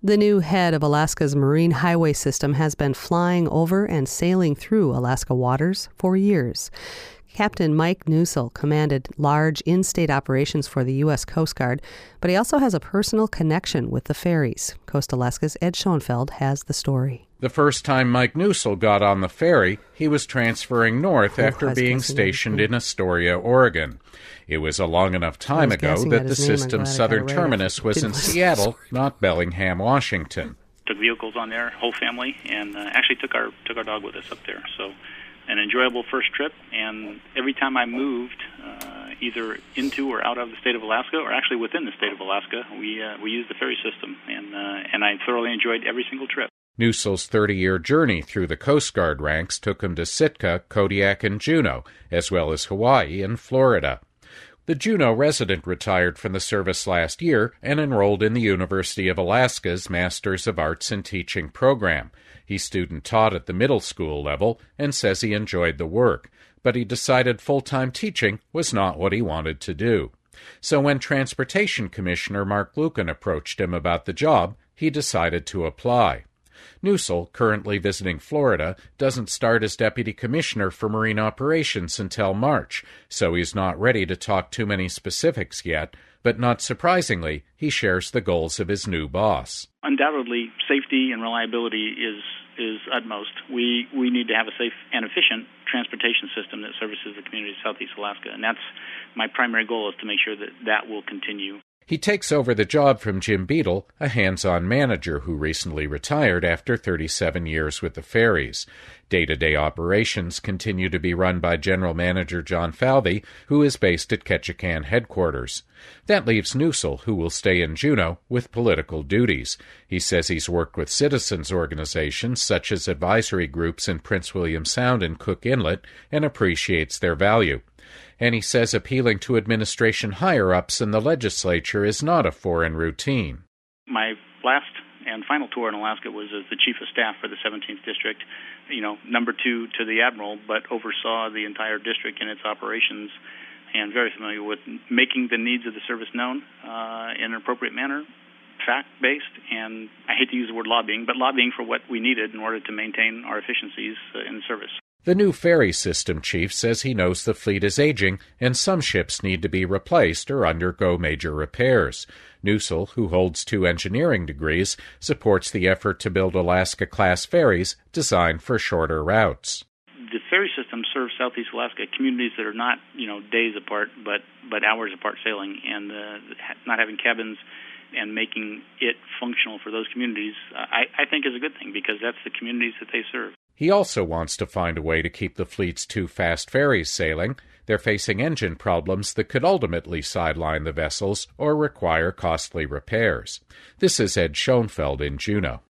The new head of Alaska's Marine Highway System has been flying over and sailing through Alaska waters for years. Captain Mike Newsel commanded large in-state operations for the U.S. Coast Guard, but he also has a personal connection with the ferries. Coast Alaska's Ed Schoenfeld has the story. The first time Mike Newsel got on the ferry, he was transferring north after being stationed in Astoria, Oregon. It was a long enough time ago that the system's southern terminus was in Seattle, not Bellingham, Washington. Took vehicles on there, whole family, and actually took our dog with us up there. So an enjoyable first trip, and every time I moved, either into or out of the state of Alaska, or actually within the state of Alaska, we used the ferry system, and I thoroughly enjoyed every single trip. Newsel's 30-year journey through the Coast Guard ranks took him to Sitka, Kodiak, and Juneau, as well as Hawaii and Florida. The Juneau resident retired from the service last year and enrolled in the University of Alaska's Masters of Arts in Teaching program. He student-taught at the middle school level and says he enjoyed the work, but he decided full-time teaching was not what he wanted to do. So when Transportation Commissioner Mark Lucan approached him about the job, he decided to apply. Newsel, currently visiting Florida, doesn't start as Deputy Commissioner for Marine Operations until March, so he's not ready to talk too many specifics yet, but not surprisingly, he shares the goals of his new boss. Undoubtedly, safety and reliability is utmost. We need to have a safe and efficient transportation system that services the community of Southeast Alaska, and that's my primary goal, is to make sure that will continue. He takes over the job from Jim Beadle, a hands-on manager who recently retired after 37 years with the ferries. Day-to-day operations continue to be run by General Manager John Falvey, who is based at Ketchikan headquarters. That leaves Newsel, who will stay in Juneau, with political duties. He says he's worked with citizens organizations such as advisory groups in Prince William Sound and Cook Inlet and appreciates their value. And he says appealing to administration higher-ups in the legislature is not a foreign routine. My last and final tour in Alaska was as the Chief of Staff for the 17th District, number 2 to the Admiral, but oversaw the entire district and its operations, and very familiar with making the needs of the service known in an appropriate manner, fact-based, and I hate to use the word lobbying, but lobbying for what we needed in order to maintain our efficiencies in the service. The new ferry system chief says he knows the fleet is aging and some ships need to be replaced or undergo major repairs. Newsel, who holds 2 engineering degrees, supports the effort to build Alaska-class ferries designed for shorter routes. The ferry system serves Southeast Alaska, communities that are not, days apart, but hours apart sailing, and not having cabins and making it functional for those communities, I think is a good thing, because that's the communities that they serve. He also wants to find a way to keep the fleet's 2 fast ferries sailing. They're facing engine problems that could ultimately sideline the vessels or require costly repairs. This is Ed Schoenfeld in Juneau.